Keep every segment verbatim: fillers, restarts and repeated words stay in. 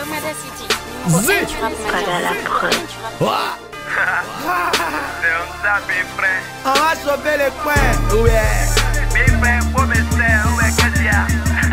Zé Pas à la preuve. C'est un sapé frère. On va choper les coins. Ouais. Mes frères, pour mes sœurs, ouais, qu'est-ce qu'il y a?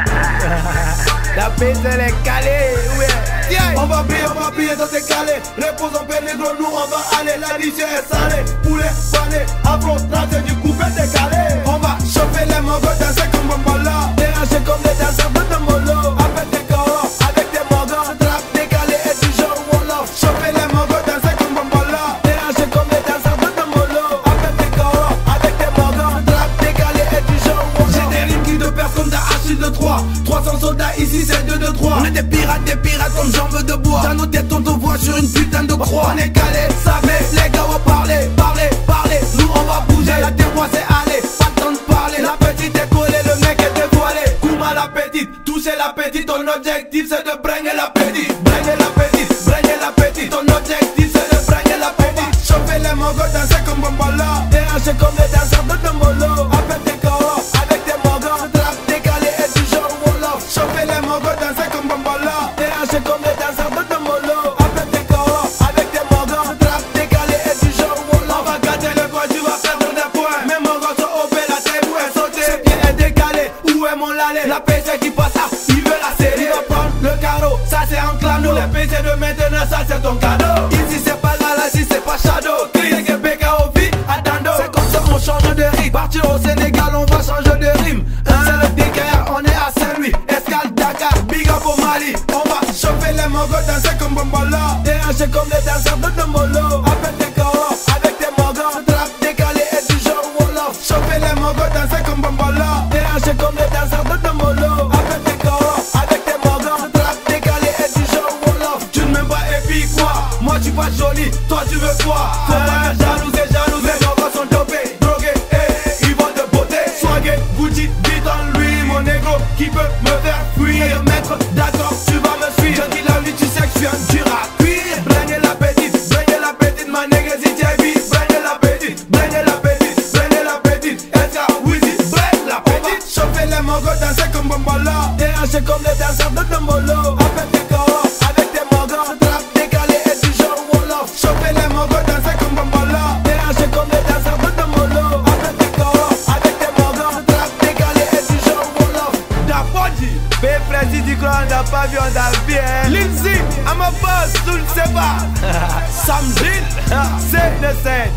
La piste elle est calée. Ouais. Tiens. On va piller, on va piller dans tes calés. Repose en paix négro, nous on va aller. L'addition est salée. Poulet, pané, afro, tracé du coupé décalé. On va chauffer les mongos, danser comme Bambola. Déranger comme les danseurs de Domolo. Avec des corps, avec des mongos. Trap décalé et du genre Wolof. Chauffer les mongos, danser comme Bambola. Déranger comme les danseurs de Domolo. Avec des corps, avec des mongos. Trap décalé et du genre Wolof. J'ai des rimes qui te perdent comme des Achille de Troie. trois cents soldats ici, c'est deux de trois. On est des pirates, des pirates comme jambes de bois. Dans nos têtes, on te voit sur une putain de croix. On est calé, savez, les gars, on va parler, parler, parler. Nous, on va bouger, la débois, c'est aller. Pas le temps de parler, la petite est collée, le mec est dévoilé. Kouma la petite, toucher la petite. Ton objectif, c'est de brainer la petite. Brainer la petite, brainer la petite. Ton objectif, c'est de brainer la petite. Chauffer les mongos, danser comme Bambola. Déranger comme les danseurs de Domolo. Avec des corps, avec des mongos. Trap décalé et du genre Wolof. Chauffer les mongos, danser comme Bambola. Déranger comme les danseurs de Domolo. Avec des corps, avec des mongos. Trap décalé et du genre Wolof. On va gâter le coin, tu vas perdre des points. Mes mongos sont au B, la tête où est sauté. Ce pied est décalé, où est mon lalé? La P C qui passe à, il veut la série. Il va prendre le carreau, ça c'est un clano. Les P C de maintenant, ça c'est ton cadeau. Ici c'est pas Galaxy, c'est pas Shadow. Chris et B K O V, attendo. C'est comme ça on change de rythme. Partir au Sénégal, on va changer de rime. C'est le D K R, on est à Saint-Louis. Escale Dakar, big up au Mali. On va chauffer les mongos, danser comme Bambola. Déranger comme les danseurs de Domolo. Avec des corps, avec des mongos. Trap décalé et du genre Wolof. Chauffer les mongos, danser comme Bambola. Déranger comme les danseurs de Domolo. Avec des corps, avec des mongos. Trap décalé et du genre Wolof. Tu ne m'aimes pas et puis quoi? Moi tu pas joli, toi tu veux quoi? Faut pas me jalouser, jalouser. Les mongos sont dopés, drogués et ils vont de beauté. Swagué, Gucci, dit en lui mon négro qui peut me faire fuir. Et le maître, d'accord, tu vas me suivre. Je dis la vie, tu sais que je suis un dur à cuire. Brainer la petite, brainer la petite, ma nègre si tu es vite. Brainer la petite, brainer la petite, brainer la petite. Est-ce que oui, si, brain la petite. Chauffer les mongos, danser comme Bambola. Déranger comme les danseurs de Domolo. Avec des corps, avec des mongos. Trap décalé et du genre Wolof. Chauffer les mongos, danser comme Bambola. Déranger comme les danseurs de Domolo. Avec des corps, avec des mongos. Trap décalé et du genre Wolof. Dapoji. P-Prezi du grand, on n'a pas vu, on a vu. Lindsay, I'm a boss, tu le sais pas. Sam Gil, c'est le scène.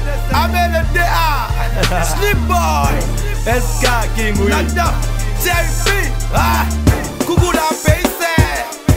Amel le D A. Slip Boy. S K King, oui. Nada, J P. Ah, coucou la P C.